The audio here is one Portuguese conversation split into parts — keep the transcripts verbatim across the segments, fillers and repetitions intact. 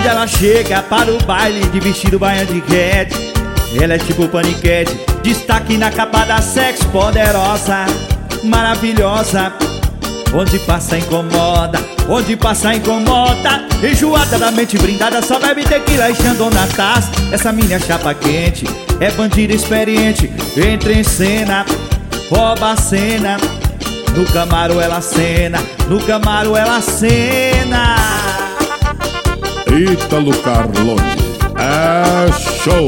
Onde ela chega para o baile de vestido baiana de red, ela é tipo paniquete, destaque na capa da Sexy, poderosa, maravilhosa. Onde passa incomoda, onde passa incomoda. Enjoada da mente brindada, só bebe tequila e Xandão na taça. Essa minha chapa quente é bandida experiente, entra em cena, rouba a cena. No Camaro ela cena, no Camaro ela cena. Ítalo Carlone é show.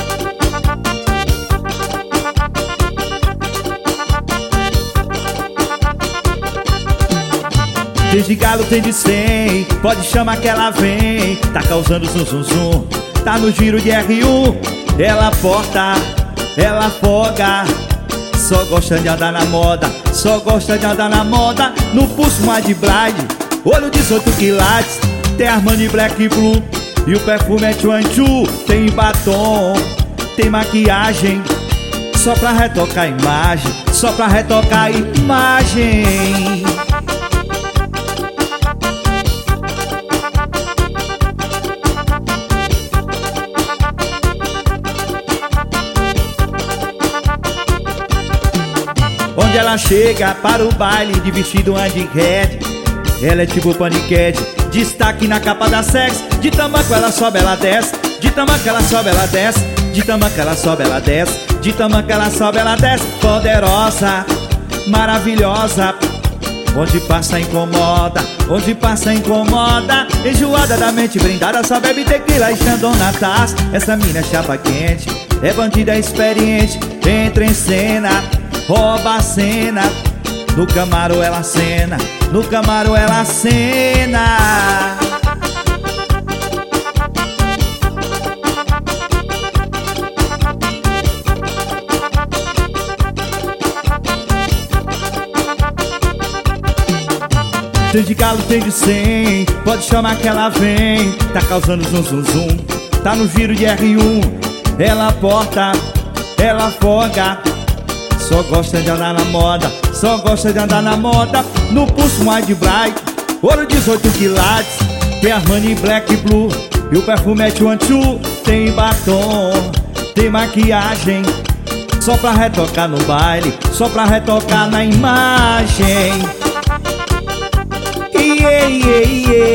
Desde galo tem de cem, pode chamar que ela vem. Tá causando zum zum zum, tá no giro de R um. Ela porta, ela afoga, só gosta de andar na moda, só gosta de andar na moda. No pulso uma de Blade, olho dezoito quilates, tem Armani Black e Blue e o perfume é Chuanchu. Tem batom, tem maquiagem, só pra retocar a imagem, só pra retocar a imagem. Onde ela chega para o baile de vestido de red, ela é tipo paniquete, destaque na capa da Sexy. De tamanco ela sobe, ela desce, de tamanco ela sobe, ela desce, de tamanco ela sobe, ela desce, de tamanco ela sobe, ela desce. Poderosa, maravilhosa, onde passa incomoda, onde passa incomoda. Enjoada da mente brindada, só bebe tequila e Xandão na taça. Essa mina é chapa quente, é bandida experiente, entra em cena, rouba a cena. No Camaro ela cena, no Camaro ela cena. Tem de galo, tem de cem, pode chamar que ela vem. Tá causando zum zum zum, tá no giro de R um. Ela porta, ela afoga, só gosta de andar na moda, só gosta de andar na moda. No pulso um de Bright, ouro dezoito quilates, tem Armani Black e Blue e o perfume é Chuanchu. Tem batom, tem maquiagem, só pra retocar no baile, só pra retocar na imagem. Yeah, yeah, yeah.